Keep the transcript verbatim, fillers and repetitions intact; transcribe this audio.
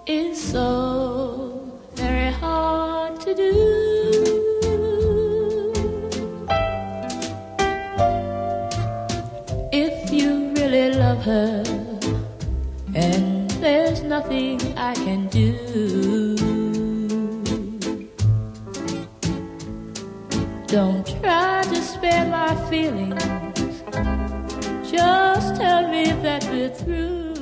is so very hard to do. If you really love her, and there's nothing I can do, don't try to spare my feelings. Just tell me that we're through.